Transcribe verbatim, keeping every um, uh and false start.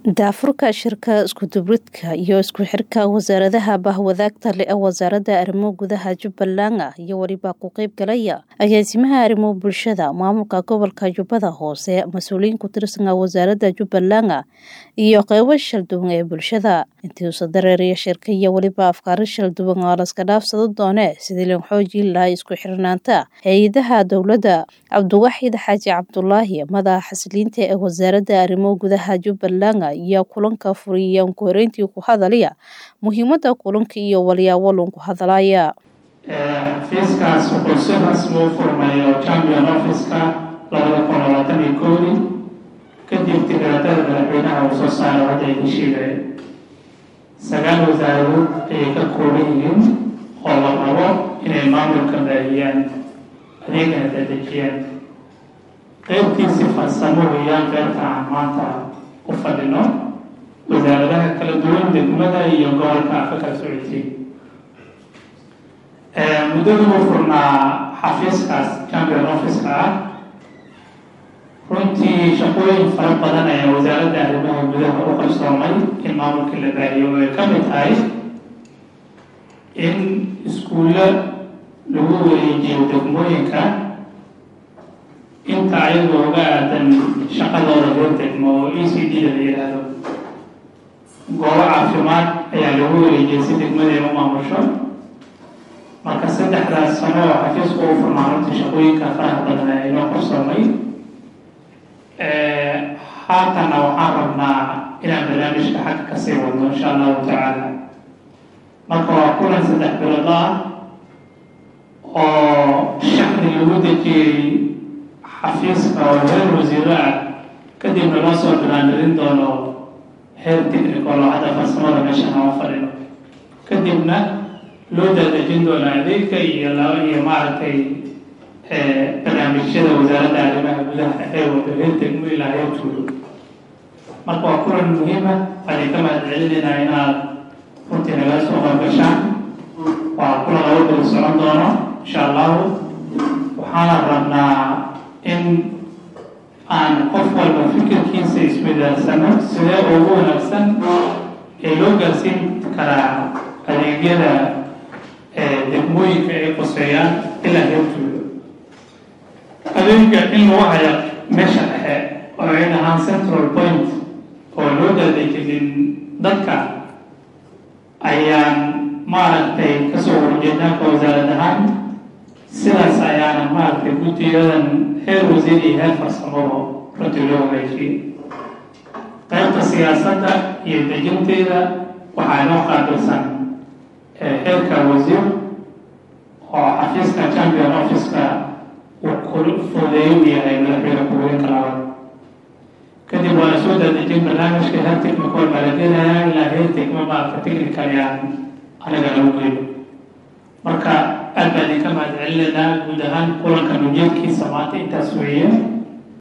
Daafurka shirka isku dubridka iyo isku xirka wasaaradaha bahwadaagta leh ee wasaaradda arrimo gudaha Jubbaland iyo waliba ku qayb galaya agaasimaha arrimo bulshada maamulka gobolka Jubbada Hoose mas'uuliyiin ku tirsan wasaaradda Jubbaland iyo qaybo shal duwan ee bulshada intii uu dareeriyo shirka iyo waliba afkaar shal duwan oo la iska dhaafsado doone sidii loo xoojin lahaa isku xirnaanta hay'adaha dawladda. Cabdiwaxid Xaaji Cabdullaahi madaxa xasilinta ee wasaaradda arrimo gudaha Jubbaland iyo kulanka furiyeen koreyntii ku hadalaya muhiimadda kulanka iyo waliyawalun ku hadalaya fiiskaas wuxuu si rasmi u furmayo champion office-ka labada kun labaatan iyo kow kadib tigradada madaxweynaha uu soo saaray hadda ay heshiiyeen sagaal wasaaradood ayay ka kooban yihiin oo la rabo inay maamulka baahiyaan adeegana dadejiyaan qaybtiisi farsamo weeyaan qaybta aan maanta u fadhino wasaaradaha kala duwan degmada iyo gobolka ka kala socodsiin muddada uu furnaa xafiiskaas champion office-ka ah runtii shaqooyin fara badan ayaa wasaaradda arrimaha gudaha u qabsoomay in maamulka la baahiyo ay ka mid tahay in iskuulla lagu wareejiyo degmooyinka inta ayagoo uga aadan shaqadooda loo degmo oo E C D la yidhaahdo goobo caafimaad ayaa lagu wareejiyay si degmadii u maamusho marka saddexdaas sano oo xafiisku u furnaa runtii shaqooyinka faraha badan ayaa inoo qabsoomay haatana waxaan rabnaa inaan barnaamijka xagga kasii wadno insha allahu tacaala marka waa kulan saddex bilood ah oo shaqri lagu dejiyey xafiiska oo heer wasiiro ah kadibna loo soo bilaangelin doono heer technical oo hadda farsamada meeshan aan fadhino kadibna loo dadejin doono adeegka iyo laba iyo maaragtay barnaamijyada wasaaradda arrimaha gudaha ee wada heer degmo ilaa heer tuulo marka waa kulan muhiim ah waxaan ka mahadcelinaynaa inaad runtii naga soo qaybgashaan waa kulan laba bil socon doono insha allahu waxaana rabnaa in aan qof walba fikirkiisa isweydaarsanno sidee ugu wanaagsan ee loo gaarsiin karaa adeegyada degmooyinka ay qoseeyaan ilaa heertooda adeega in lagu haya meesha dhexe oo ay dhahaan central point oo loo daadejinin dadka ayaan maaragtay kasoo horjeednaanka wasaarad ahaan sidaas ayaana maaragtay guddiyadan heer wasiir iyo heer farsamado runtii loo hagaajiyey qaybta siyaasadda iyo dejinteeda waxaa inoo qaabilsan heerka wasiir oo xafiiska champion office-ka uu ku fududeeyo u yahay madaxweyne ku-hogeenka labaad kadib waa la soo daadejin barnaamijka heer technical baa la gelayaa ilaa heer degmo maaragta technical yaan anaga lagu geeyo marka aad baan idinka mahadcelinaynaa guud ahaan kulanka nujeedkiisa maanta intaas weeye